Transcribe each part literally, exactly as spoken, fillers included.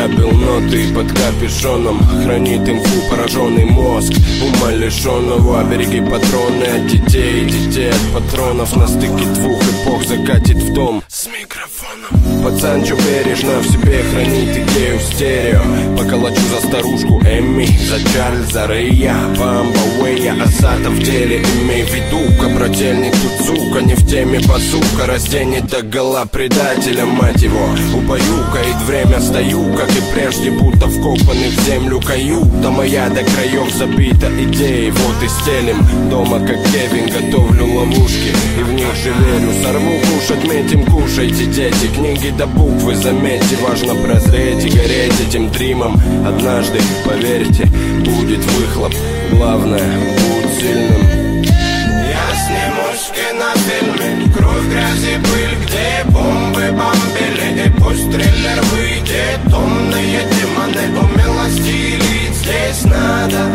награбил ноты под капюшоном. Хранит инфу пораженный мозг ума лишенного. Береги патроны от детей, детей от патронов. На стыке двух эпох закатит в дом с микрофоном. Пацанчо бережно в себе хранит идею стерео. Поколочу за старушку Эмми, за Чарльза Рэя, Бамба Уэя, Асата в деле. Имей в виду, копротельник тут сука, не в теме базука. Разденет до гола предателя, мать его, убаюкает время. Стою, как и прежде, будто вкопанный в землю каюта моя до краев забита идеей. Вот и стелим дома, как Кевин, готовлю ловушки и в них же верю. Сорву куш, отметим, кушайте, дети. Книги до буквы, заметьте, важно прозреть и гореть этим дримом. Однажды, поверьте, будет выхлоп. Главное, будь сильным. Я снимусь в кинофильме, кровь, грязи, пыль, где бомбы бомбили. И пусть триллер выйдет, томные демоны умилостилить здесь надо.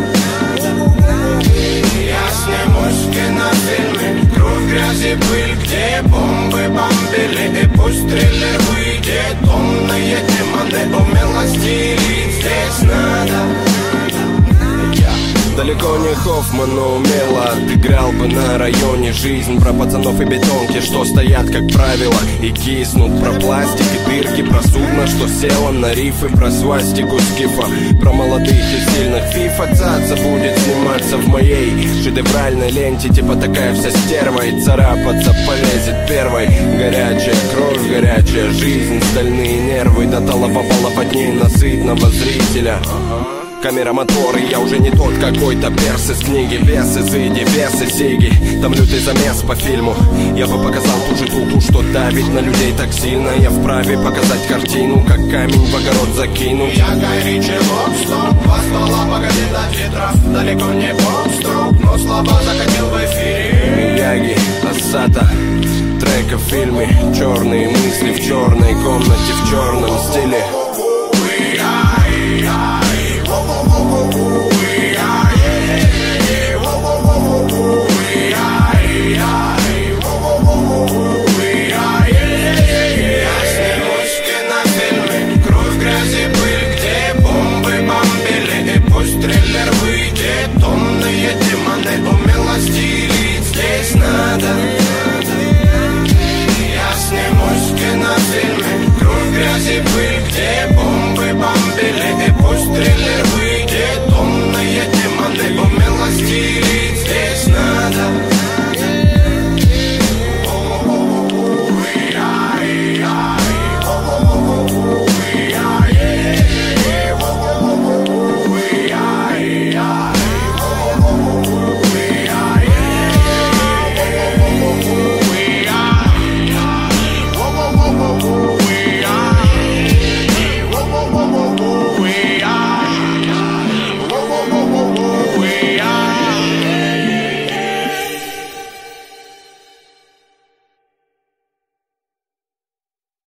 Я снимусь в кинофильме, кровь, грязи, пыль, где бомбы бомбили. И пусть триллер выйдет, томные демоны умилостилить здесь надо. Далеко не Хоффман, но умело отыграл бы на районе жизнь. Про пацанов и бетонки, что стоят, как правило, и киснут. Про пластик и дырки, про судно, что село на рифы. Про свастику скифа, про молодых и сильных фифа. Цаца будет сниматься в моей шедевральной ленте. Типа такая вся стерва, и царапаться полезет первой. Горячая кровь, горячая жизнь, стальные нервы. До талого полопотней насытного зрителя. Камера, моторы, я уже не тот какой-то перс из книги. Вес из иди, вес из зиги. Там лютый замес по фильму. Я бы показал ту же туку, что давит на людей так сильно. Я вправе показать картину, как камень в огород закинуть. Я Гай Ричи, стоп, два ствола, погоди до титров. Далеко не поп-струк, но слова закатил в эфире. Мияги, Асата, трек в фильме. Черные мысли в черной комнате, в черном стиле. Триллер выйдет, томные демоны умилостилить здесь надо. Я снимусь в кинофильме, кровь, грязи, пыль, где бомбы бомбили. И пусть триллер